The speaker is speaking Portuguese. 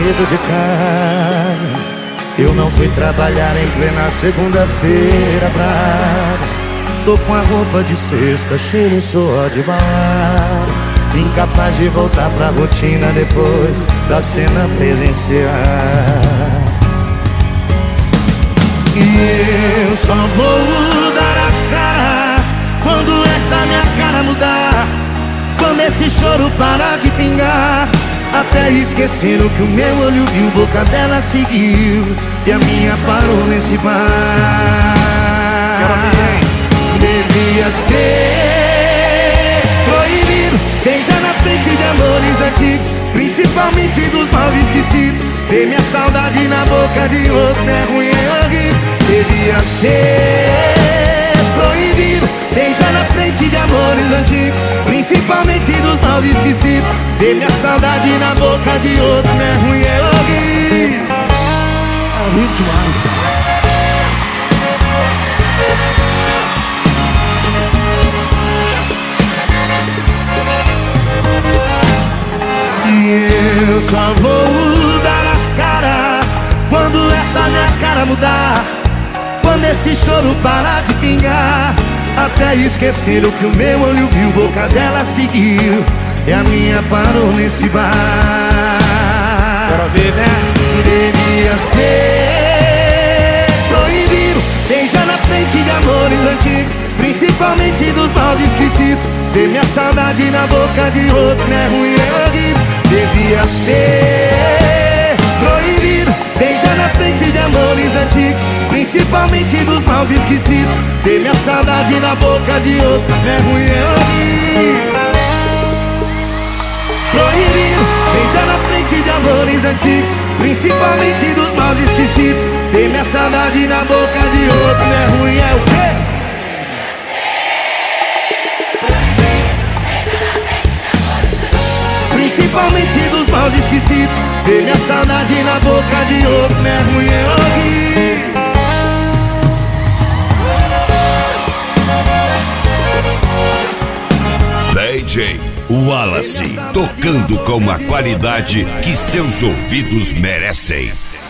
cedo de casa, eu não fui trabalhar em plena segunda-feira brava. Tô com a roupa de sexta, cheiro e suor de balada, incapaz de voltar pra rotina depois da cena presencial. E eu só vou dar as caras quando essa minha cara mudar, quando esse choro parar de pingar. Até esqueceram que o meu olho viu, boca dela seguiu e a minha parou nesse bar. Devia ser proibido beijar na frente de amores antigos, principalmente dos maus esquecidos. Ter minha saudade na boca de outro é ruim, é horrível. Devia ser proibido beijar na frente de amores antigos, principalmente dos maus esquecidos. Ter minha saudade na boca de outro é ruim, é horrível. É horrível demais. Eu só vou dar as caras quando essa minha cara mudar, quando esse choro parar de pingar. Até esqueceram que o meu olho viu, boca dela seguiu e a minha parou nesse bar. Quero ver, né? Devia ser proibido beijar na frente de amores antigos, principalmente dos maus esquecidos. Ter minha saudade na boca de outro é ruim, é horrível. Devia ser proibido beijar na frente de amores antigos, principalmente dos maus esquecidos. Ter minha saudade na boca de outro é ruim, é horrível. Proibido beijar na frente de amores antigos, principalmente dos maus esquecidos. Ter minha saudade na boca de outro é ruim, é o quê? Principalmente dos maus esquecidos. Ter minha saudade na boca de outro é ruim, é horrível. DJ Wallace, tocando com a qualidade que seus ouvidos merecem.